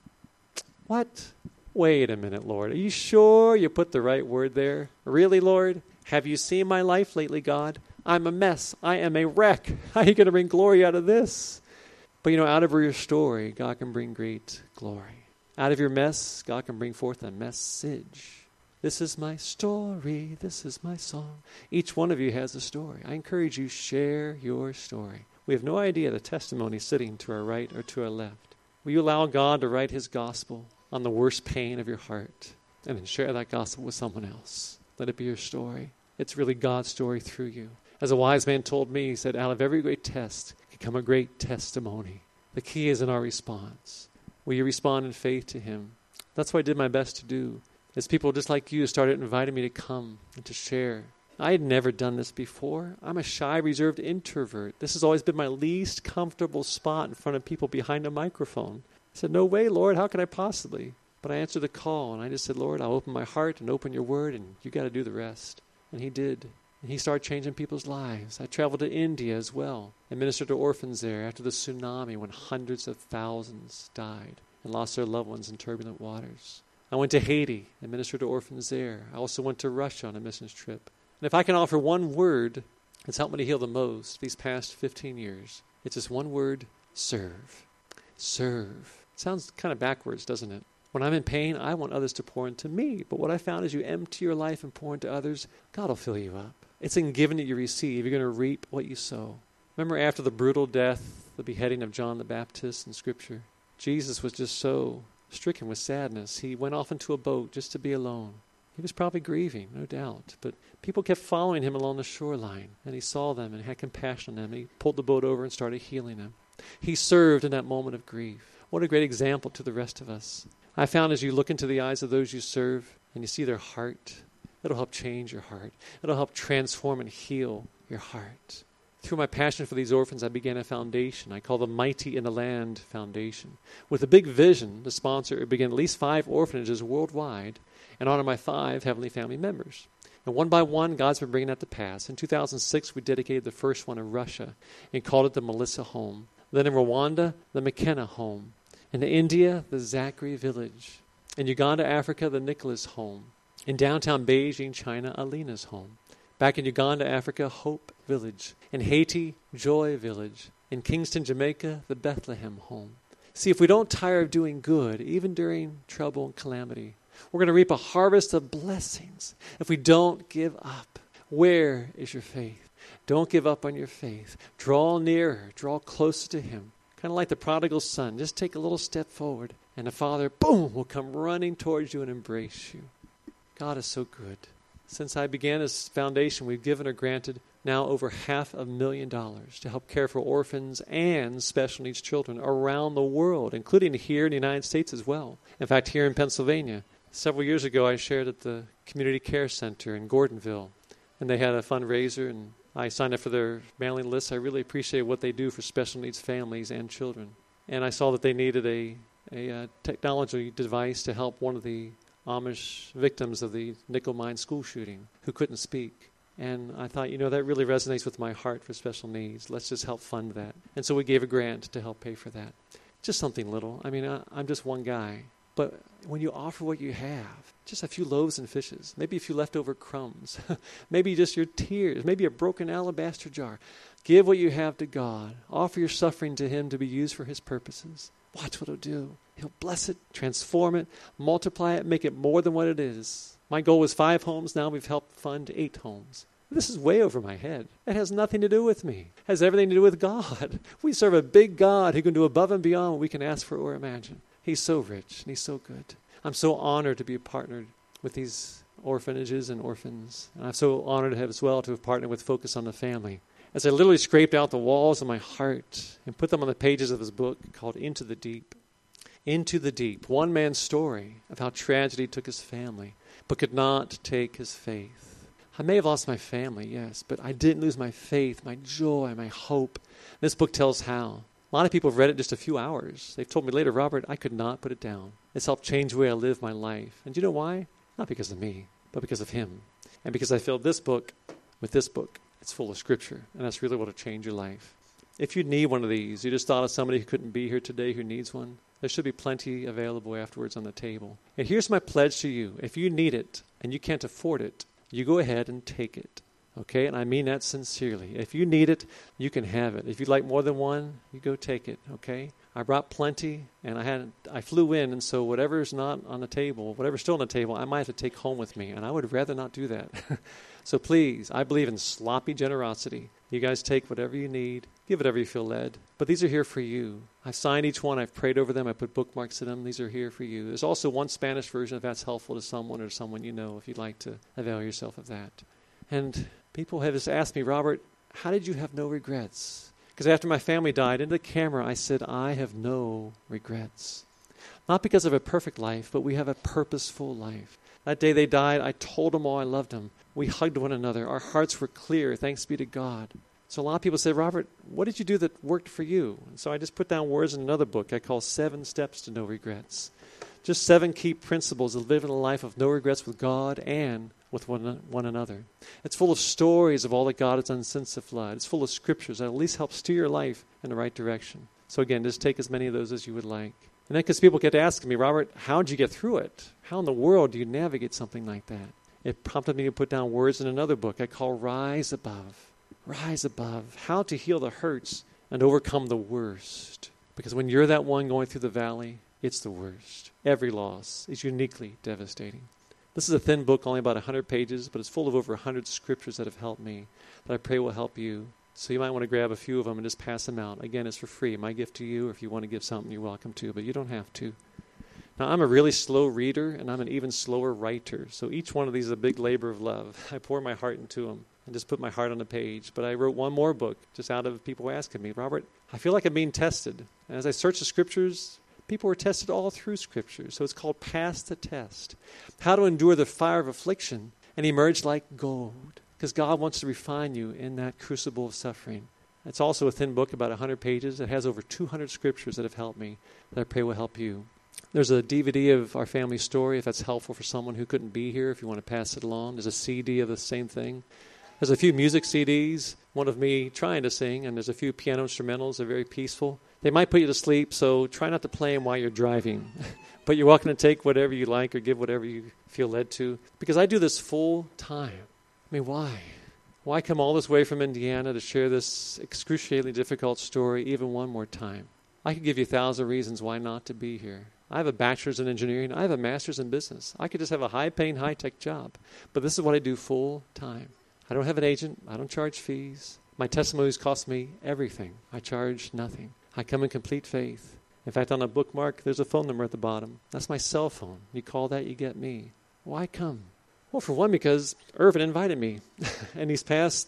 What? Wait a minute, Lord. Are you sure you put the right word there? Really, Lord? Have you seen my life lately, God? I'm a mess. I am a wreck. How are you going to bring glory out of this? But you know, out of your story, God can bring great glory. Out of your mess, God can bring forth a message. This is my story. This is my song. Each one of you has a story. I encourage you, share your story. We have no idea the testimony sitting to our right or to our left. Will you allow God to write His gospel on the worst pain of your heart and then share that gospel with someone else? Let it be your story. It's really God's story through you. As a wise man told me, he said, out of every great test can come a great testimony. The key is in our response. Will you respond in faith to Him? That's what I did my best to do. As people just like you started inviting me to come and to share. I had never done this before. I'm a shy, reserved introvert. This has always been my least comfortable spot in front of people behind a microphone. I said, no way, Lord, how could I possibly? But I answered the call, and I just said, Lord, I'll open my heart and open your word, and you got to do the rest. And He did. And He started changing people's lives. I traveled to India as well and ministered to orphans there after the tsunami when hundreds of thousands died and lost their loved ones in turbulent waters. I went to Haiti and ministered to orphans there. I also went to Russia on a missions trip. And if I can offer one word that's helped me to heal the most these past fifteen years, it's just one word, serve. Serve. It sounds kind of backwards, doesn't it? When I'm in pain, I want others to pour into me. But what I found is you empty your life and pour into others, God will fill you up. It's in giving that you receive. You're going to reap what you sow. Remember after the brutal death, the beheading of John the Baptist in Scripture, Jesus was just so stricken with sadness. He went off into a boat just to be alone. He was probably grieving, no doubt. But people kept following him along the shoreline, and he saw them and had compassion on them. He pulled the boat over and started healing them. He served in that moment of grief. What a great example to the rest of us. I found as you look into the eyes of those you serve and you see their heart, it'll help change your heart. It'll help transform and heal your heart. Through my passion for these orphans, I began a foundation I call the Mighty in the Land Foundation, with a big vision to sponsor or begin at least five orphanages worldwide and honor my five Heavenly Family members. And one by one, God's been bringing that to pass. In two thousand six, we dedicated the first one in Russia and called it the Melissa Home. Then in Rwanda, the McKenna Home. In India, the Zachary Village. In Uganda, Africa, the Nicholas Home. In downtown Beijing, China, Alina's Home. Back in Uganda, Africa, Hope Village. In Haiti, Joy Village. In Kingston, Jamaica, the Bethlehem Home. See, if we don't tire of doing good, even during trouble and calamity, we're going to reap a harvest of blessings if we don't give up. Where is your faith? Don't give up on your faith. Draw nearer. Draw closer to Him. Kind of like the prodigal son. Just take a little step forward, and the Father, boom, will come running towards you and embrace you. God is so good. Since I began this foundation, we've given or granted now over half a million dollars to help care for orphans and special needs children around the world, including here in the United States as well. In fact, here in Pennsylvania, several years ago I shared at the Community Care Center in Gordonville, and they had a fundraiser, and I signed up for their mailing list. I really appreciate what they do for special needs families and children. And I saw that they needed a, a, a technology device to help one of the Amish victims of the nickel mine school shooting who couldn't speak. And I thought, you know, that really resonates with my heart for special needs. Let's just help fund that. And so we gave a grant to help pay for that. Just something little. I mean, I, I'm just one guy. But when you offer what you have, just a few loaves and fishes, maybe a few leftover crumbs, maybe just your tears, maybe a broken alabaster jar, give what you have to God. Offer your suffering to Him to be used for His purposes. Watch what He'll do. He'll bless it, transform it, multiply it, make it more than what it is. My goal was five homes. Now we've helped fund eight homes. This is way over my head. It has nothing to do with me. It has everything to do with God. We serve a big God who can do above and beyond what we can ask for or imagine. He's so rich and He's so good. I'm so honored to be partnered with these orphanages and orphans. And I'm so honored to have as well to have partnered with Focus on the Family. As I literally scraped out the walls of my heart and put them on the pages of his book called Into the Deep. Into the Deep, one man's story of how tragedy took his family, but could not take his faith. I may have lost my family, yes, but I didn't lose my faith, my joy, my hope. This book tells how. A lot of people have read it in just a few hours. They've told me later, Robert, I could not put it down. It's helped change the way I live my life. And do you know why? Not because of me, but because of Him. And because I filled this book with this book. It's full of Scripture, and that's really what will change your life. If you need one of these, you just thought of somebody who couldn't be here today who needs one, there should be plenty available afterwards on the table. And here's my pledge to you. If you need it and you can't afford it, you go ahead and take it. Okay, and I mean that sincerely. If you need it, you can have it. If you'd like more than one, you go take it, okay? I brought plenty, and I had I flew in, and so whatever's not on the table, whatever's still on the table, I might have to take home with me, and I would rather not do that. So please, I believe in sloppy generosity. You guys take whatever you need, give whatever you feel led. But these are here for you. I've signed each one, I've prayed over them, I put bookmarks in them. These are here for you. There's also one Spanish version if that's helpful to someone or someone you know, if you'd like to avail yourself of that. And people have just asked me, Robert, how did you have no regrets? Because after my family died, into the camera, I said, I have no regrets. Not because of a perfect life, but we have a purposeful life. That day they died, I told them all I loved them. We hugged one another. Our hearts were clear, thanks be to God. So a lot of people say, Robert, what did you do that worked for you? And so I just put down words in another book I call Seven Steps to No Regrets. Just seven key principles of living a life of no regrets with God and with one, one another. It's full of stories of all that God has done since the flood. It's full of scriptures that at least help steer your life in the right direction. So again, just take as many of those as you would like. And then because people kept asking me, Robert, how did you get through it? How in the world do you navigate something like that? It prompted me to put down words in another book I call Rise Above. Rise above. How to heal the hurts and overcome the worst. Because when you're that one going through the valley, it's the worst. Every loss is uniquely devastating. This is a thin book, only about one hundred pages, but it's full of over one hundred scriptures that have helped me, that I pray will help you. So you might want to grab a few of them and just pass them out. Again, it's for free. My gift to you, or if you want to give something, you're welcome to, but you don't have to. Now, I'm a really slow reader, and I'm an even slower writer. So each one of these is a big labor of love. I pour my heart into them and just put my heart on the page. But I wrote one more book just out of people asking me, Robert, I feel like I'm being tested. And as I search the scriptures, people were tested all through Scripture. So it's called Pass the Test. How to endure the fire of affliction and emerge like gold. Because God wants to refine you in that crucible of suffering. It's also a thin book, about one hundred pages. It has over two hundred scriptures that have helped me, that I pray will help you. There's a D V D of our family story, if that's helpful for someone who couldn't be here, if you want to pass it along. There's a C D of the same thing. There's a few music C Ds, one of me trying to sing, and there's a few piano instrumentals. They're very peaceful. They might put you to sleep, so try not to play them while you're driving. But you're welcome to take whatever you like or give whatever you feel led to. Because I do this full time. I mean, why? Why come all this way from Indiana to share this excruciatingly difficult story even one more time? I could give you a thousand reasons why not to be here. I have a bachelor's in engineering. I have a master's in business. I could just have a high-paying, high-tech job. But this is what I do full time. I don't have an agent. I don't charge fees. My testimonies cost me everything. I charge nothing. I come in complete faith. In fact, on a bookmark, there's a phone number at the bottom. That's my cell phone. You call that, you get me. Why come? Well, for one, because Irvin invited me. And these past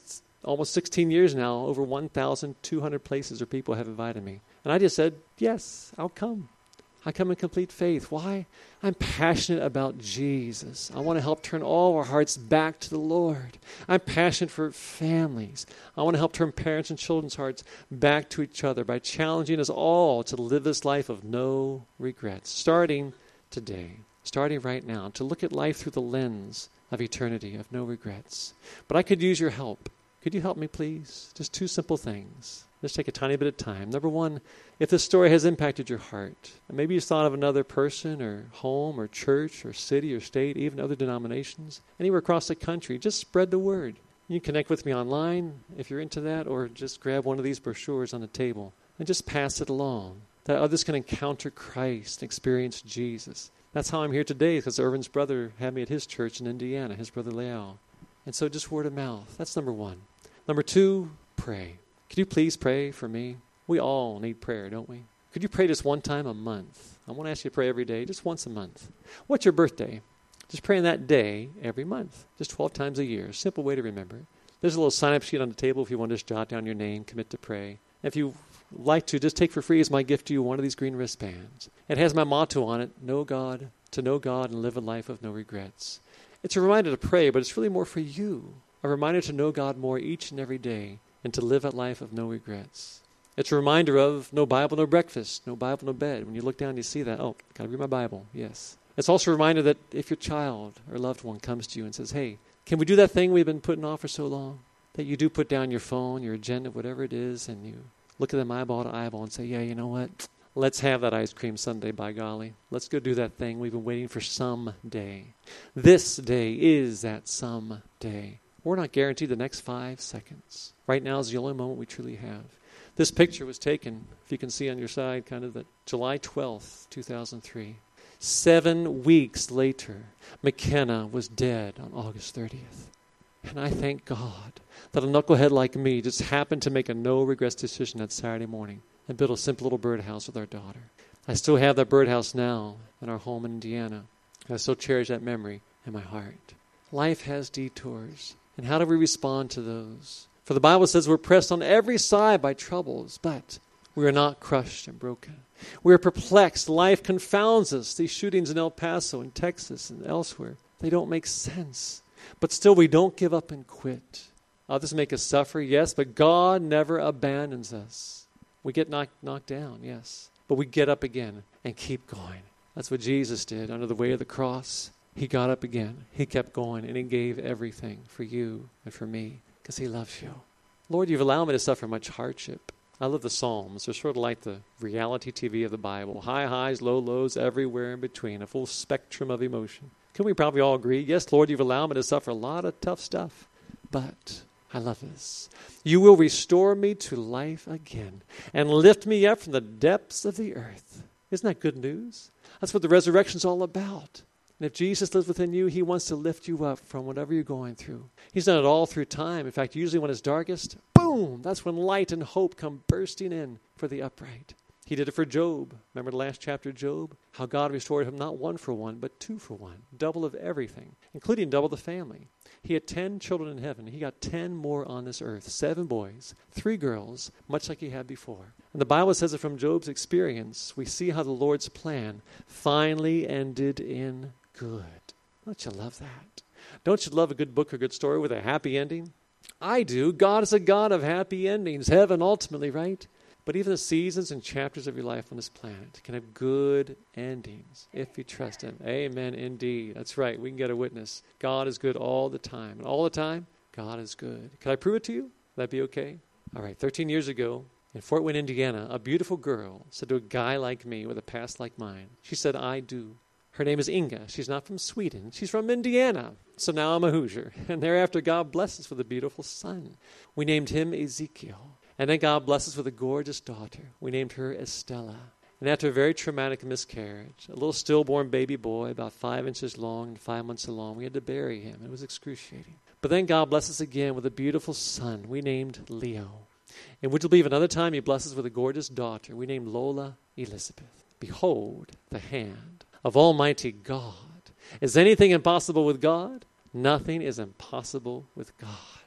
almost sixteen years now, over one thousand two hundred places where people have invited me. And I just said, yes, I'll come. I come in complete faith. Why? I'm passionate about Jesus. I want to help turn all our hearts back to the Lord. I'm passionate for families. I want to help turn parents and children's hearts back to each other by challenging us all to live this life of no regrets, starting today, starting right now, to look at life through the lens of eternity, of no regrets. But I could use your help. Could you help me, please? Just two simple things. Let's take a tiny bit of time. Number one, if this story has impacted your heart, and maybe you thought of another person or home or church or city or state, even other denominations, anywhere across the country, just spread the word. You can connect with me online if you're into that, or just grab one of these brochures on the table and just pass it along, that others can encounter Christ and experience Jesus. That's how I'm here today, because Irvin's brother had me at his church in Indiana, his brother Leal. And so just word of mouth. That's number one. Number two, pray. Could you please pray for me? We all need prayer, don't we? Could you pray just one time a month? I want to ask you to pray every day, just once a month. What's your birthday? Just pray on that day every month, just twelve times a year. Simple way to remember it. There's a little sign-up sheet on the table if you want to just jot down your name, commit to pray. If you like to, just take for free as my gift to you one of these green wristbands. It has my motto on it, know God, to know God and live a life of no regrets. It's a reminder to pray, but it's really more for you. A reminder to know God more each and every day and to live a life of no regrets. It's a reminder of no Bible, no breakfast, no Bible, no bed. When you look down, you see that. Oh, got to read my Bible. Yes. It's also a reminder that if your child or loved one comes to you and says, hey, can we do that thing we've been putting off for so long? That you do put down your phone, your agenda, whatever it is, and you look at them eyeball to eyeball and say, yeah, you know what? Let's have that ice cream sundae, by golly. Let's go do that thing we've been waiting for someday. This day is that someday. We're not guaranteed the next five seconds. Right now is the only moment we truly have. This picture was taken, if you can see on your side, kind of that July twelfth, two thousand three. Seven weeks later, McKenna was dead on August thirtieth. And I thank God that a knucklehead like me just happened to make a no-regrets decision that Saturday morning and build a simple little birdhouse with our daughter. I still have that birdhouse now in our home in Indiana. I still cherish that memory in my heart. Life has detours. And how do we respond to those? For the Bible says we're pressed on every side by troubles, but we are not crushed and broken. We are perplexed. Life confounds us. These shootings in El Paso and Texas and elsewhere, they don't make sense. But still, we don't give up and quit. Others make us suffer, yes, but God never abandons us. We get knocked, knocked down, yes, but we get up again and keep going. That's what Jesus did under the weight of the cross. He got up again. He kept going, and he gave everything for you and for me because he loves you. Lord, you've allowed me to suffer much hardship. I love the Psalms. They're sort of like the reality T V of the Bible. High highs, low lows, everywhere in between, a full spectrum of emotion. Can we probably all agree? Yes, Lord, you've allowed me to suffer a lot of tough stuff, but I love this. You will restore me to life again and lift me up from the depths of the earth. Isn't that good news? That's what the resurrection's all about. And if Jesus lives within you, he wants to lift you up from whatever you're going through. He's done it all through time. In fact, usually when it's darkest, boom, that's when light and hope come bursting in for the upright. He did it for Job. Remember the last chapter of Job? How God restored him not one for one, but two for one. Double of everything, including double the family. He had ten children in heaven. He got ten more on this earth. Seven boys, three girls, much like he had before. And the Bible says that from Job's experience, we see how the Lord's plan finally ended in good. Don't you love that? Don't you love a good book or good story with a happy ending? I do. God is a God of happy endings. Heaven ultimately, right? But even the seasons and chapters of your life on this planet can have good endings if you trust him. Amen, indeed. That's right. We can get a witness. God is good all the time. And all the time, God is good. Can I prove it to you? Would that be okay? All right. thirteen years ago in Fort Wayne, Indiana, a beautiful girl said to a guy like me with a past like mine, she said, I do. Her name is Inga. She's not from Sweden. She's from Indiana. So now I'm a Hoosier. And thereafter, God blessed us with a beautiful son. We named him Ezekiel. And then God blessed us with a gorgeous daughter. We named her Estella. And after a very traumatic miscarriage, a little stillborn baby boy about five inches long and five months along, we had to bury him. It was excruciating. But then God blessed us again with a beautiful son we named Leo. And would you believe another time he blessed us with a gorgeous daughter we named Lola Elizabeth. Behold the hand of Almighty God. Is anything impossible with God? Nothing is impossible with God.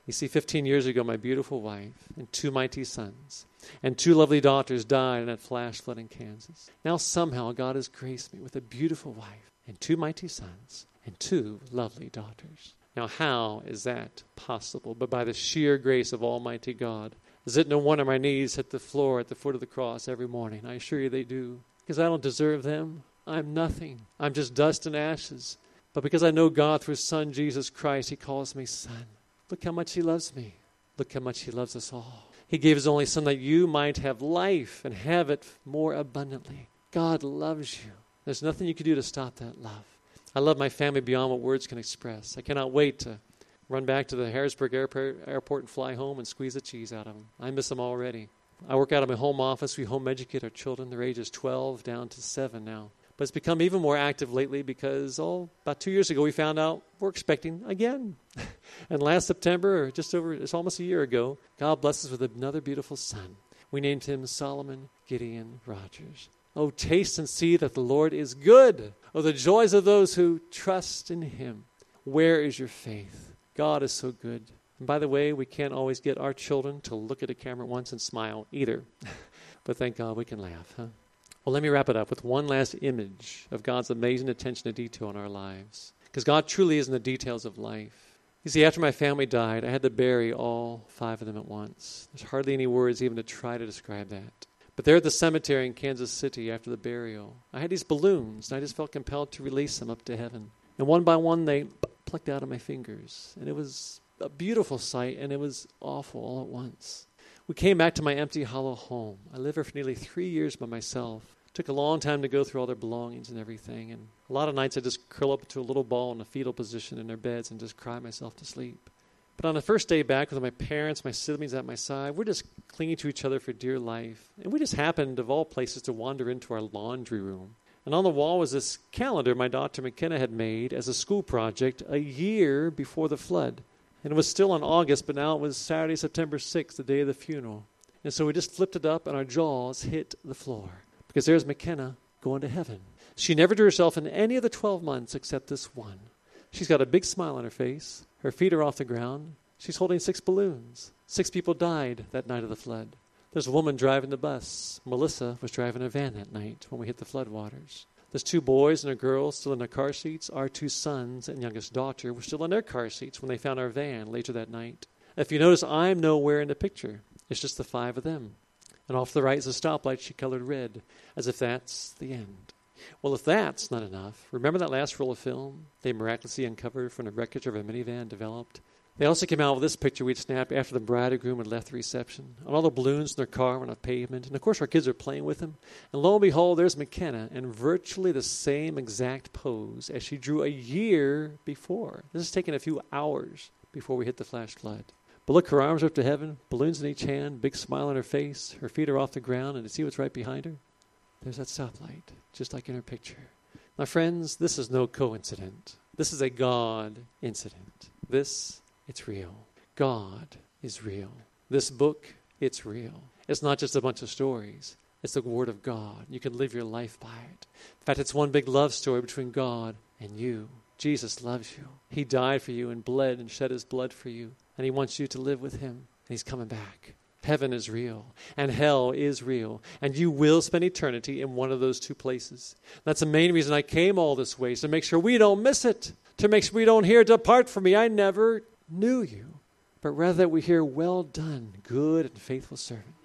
You see, fifteen years ago, my beautiful wife and two mighty sons and two lovely daughters died in that flash flood in Kansas. Now somehow God has graced me with a beautiful wife and two mighty sons and two lovely daughters. Now how is that possible? But by the sheer grace of Almighty God. Is it no wonder my knees hit the floor at the foot of the cross every morning? I assure you they do. Because I don't deserve them. I'm nothing. I'm just dust and ashes. But because I know God through His Son, Jesus Christ, He calls me son. Look how much He loves me. Look how much He loves us all. He gave His only Son that you might have life and have it more abundantly. God loves you. There's nothing you can do to stop that love. I love my family beyond what words can express. I cannot wait to run back to the Harrisburg airport, airport and fly home and squeeze the cheese out of them. I miss them already. I work out of my home office. We home educate our children. Their age is twelve down to seven now. But it's become even more active lately because, oh, about two years ago we found out we're expecting again. And last September, or just over, it's almost a year ago, God blessed us with another beautiful son. We named him Solomon Gideon Rogers. Oh, taste and see that the Lord is good. Oh, the joys of those who trust in Him. Where is your faith? God is so good. And by the way, we can't always get our children to look at a camera once and smile either. But thank God we can laugh, huh? Well, let me wrap it up with one last image of God's amazing attention to detail in our lives. Because God truly is in the details of life. You see, after my family died, I had to bury all five of them at once. There's hardly any words even to try to describe that. But there at the cemetery in Kansas City after the burial, I had these balloons, and I just felt compelled to release them up to heaven. And one by one, they plucked out of my fingers. And it was a beautiful sight, and it was awful all at once. We came back to my empty, hollow home. I lived there for nearly three years by myself. It took a long time to go through all their belongings and everything. And a lot of nights I just curl up into a little ball in a fetal position in their beds and just cry myself to sleep. But on the first day back with my parents, my siblings at my side, we're just clinging to each other for dear life. And we just happened, of all places, to wander into our laundry room. And on the wall was this calendar my daughter McKenna had made as a school project a year before the flood. And it was still in August, but now it was Saturday, September sixth, the day of the funeral. And so we just flipped it up and our jaws hit the floor. Because there's McKenna going to heaven. She never drew herself in any of the twelve months except this one. She's got a big smile on her face. Her feet are off the ground. She's holding six balloons. Six people died that night of the flood. There's a woman driving the bus. Melissa was driving a van that night when we hit the floodwaters. There's two boys and a girl still in their car seats. Our two sons and youngest daughter were still in their car seats when they found our van later that night. If you notice, I'm nowhere in the picture. It's just the five of them. And off to the right is a stoplight she colored red, as if that's the end. Well, if that's not enough, remember that last roll of film they miraculously uncovered from the wreckage of a minivan developed? They also came out with this picture we'd snapped after the bride and groom had left the reception, on all the balloons in their car on the pavement. And, of course, our kids are playing with them. And lo and behold, there's McKenna in virtually the same exact pose as she drew a year before. This is taking a few hours before we hit the flash flood. But look, her arms are up to heaven, balloons in each hand, big smile on her face. Her feet are off the ground, and to see what's right behind her? There's that stoplight, just like in her picture. My friends, this is no coincidence. This is a God incident. This, it's real. God is real. This book, it's real. It's not just a bunch of stories. It's the Word of God. You can live your life by it. In fact, it's one big love story between God and you. Jesus loves you. He died for you and bled and shed His blood for you. And He wants you to live with Him. And He's coming back. Heaven is real, and hell is real, and you will spend eternity in one of those two places. That's the main reason I came all this way, so to make sure we don't miss it, to make sure we don't hear, "Depart from me, I never knew you," but rather that we hear, "Well done, good and faithful servant."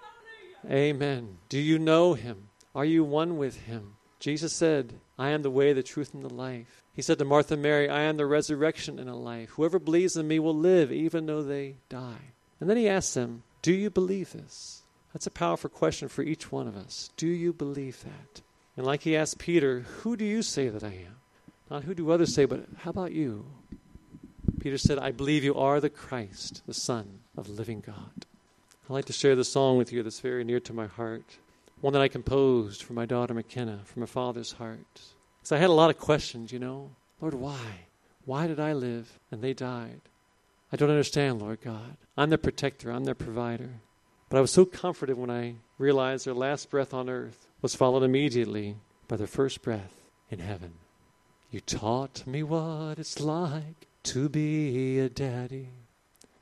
Amen. Do you know Him? Are you one with Him? Jesus said, "I am the way, the truth, and the life." He said to Martha and Mary, "I am the resurrection and the life. Whoever believes in me will live, even though they die." And then He asked them, do you believe this? That's a powerful question for each one of us. Do you believe that? And like He asked Peter, who do you say that I am? Not who do others say, but how about you? Peter said, I believe you are the Christ, the Son of the living God. I'd like to share the song with you that's very near to my heart. One that I composed for my daughter McKenna, from her father's heart. Because I had a lot of questions, you know. Lord, why? Why did I live and they died? I don't understand, Lord God. I'm their protector. I'm their provider. But I was so comforted when I realized their last breath on earth was followed immediately by their first breath in heaven. You taught me what it's like to be a daddy.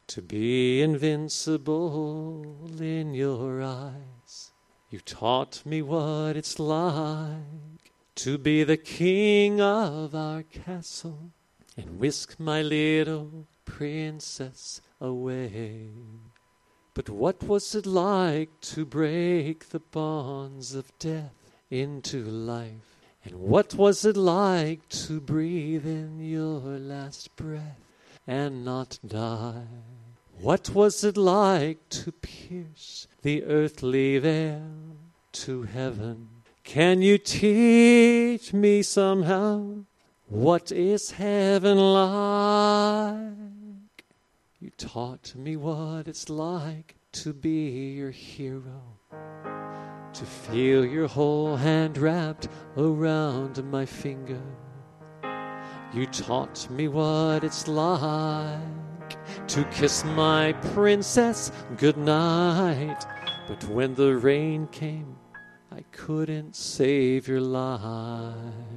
to be invincible in your eyes. You taught me what it's like to be the king of our castle and whisk my little princess away. But what was it like to break the bonds of death into life? And what was it like to breathe in your last breath and not die? What was it like to pierce the earthly veil to heaven? Can you teach me somehow what is heaven like? You taught me what it's like to be your hero, to feel your whole hand wrapped around my finger. You taught me what it's like to kiss my princess goodnight. But when the rain came, I couldn't save your life.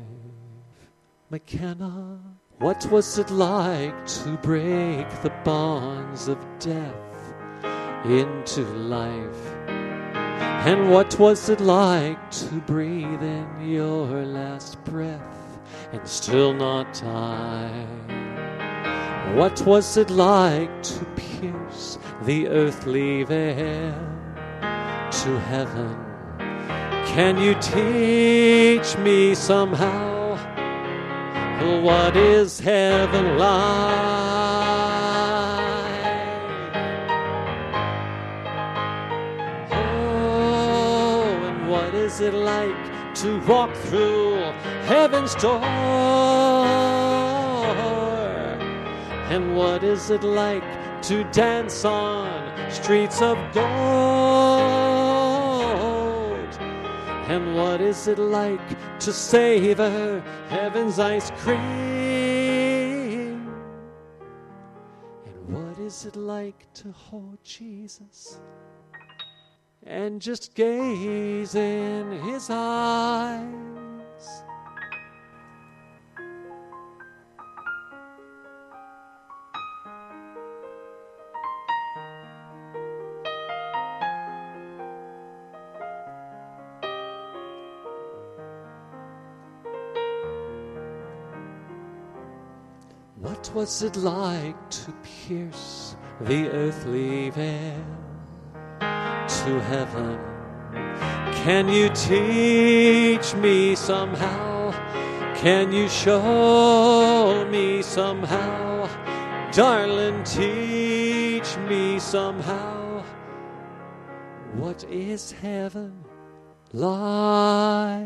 McKenna, what was it like to break the bonds of death into life? And what was it like to breathe in your last breath and still not die? What was it like to pierce the earthly veil to heaven? Can you teach me somehow what is heaven like? Oh, and what is it like to walk through heaven's door? And what is it like to dance on streets of gold? And what is it like to savor heaven's ice cream? And what is it like to hold Jesus and just gaze in his eyes? What was it like to pierce the earthly veil to heaven? Can you teach me somehow? Can you show me somehow? Darling, teach me somehow. What is heaven like?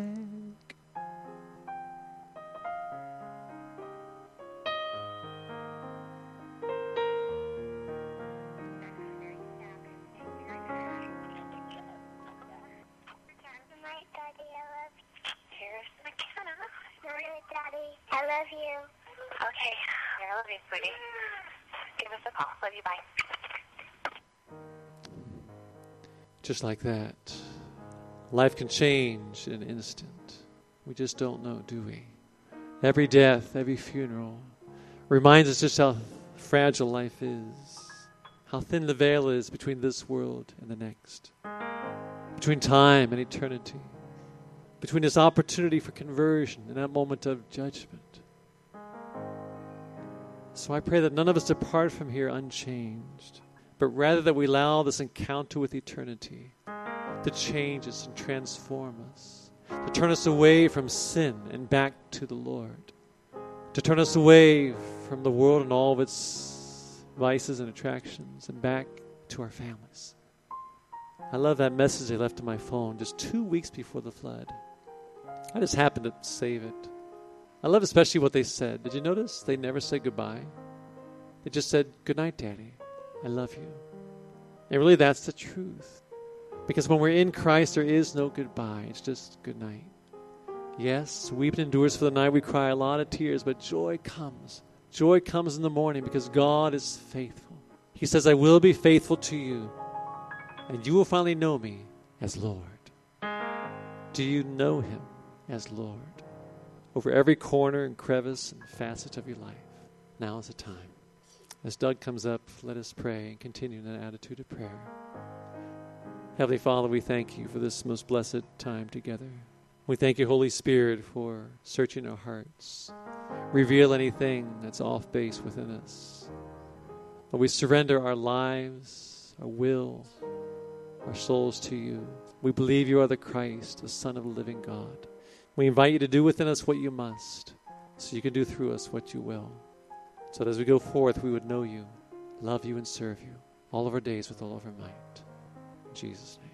I love you. Okay. I love you, sweetie. Give us a call. Love you. Bye. Just like that. Life can change in an instant. We just don't know, do we? Every death, every funeral reminds us just how fragile life is, how thin the veil is between this world and the next, between time and eternity, between this opportunity for conversion and that moment of judgment. So I pray that none of us depart from here unchanged, but rather that we allow this encounter with eternity to change us and transform us, to turn us away from sin and back to the Lord, to turn us away from the world and all of its vices and attractions and back to our families. I love that message they left on my phone just two weeks before the flood. I just happened to save it. I love especially what they said. Did you notice? They never said goodbye. They just said, "Good night, Daddy. I love you." And really that's the truth. Because when we're in Christ, there is no goodbye. It's just good night. Yes, weeping endures for the night. We cry a lot of tears, but joy comes. Joy comes in the morning because God is faithful. He says, "I will be faithful to you, and you will finally know me as Lord." Do you know him as Lord over every corner and crevice and facet of your life? Now is the time. As Doug comes up, let us pray and continue in an attitude of prayer. Heavenly Father, we thank you for this most blessed time together. We thank you, Holy Spirit, for searching our hearts. Reveal anything that's off base within us. But we surrender our lives, our will, our souls to you. We believe you are the Christ, the Son of the living God. We invite you to do within us what you must, so you can do through us what you will. So that as we go forth, we would know you, love you, and serve you all of our days with all of our might. In Jesus' name.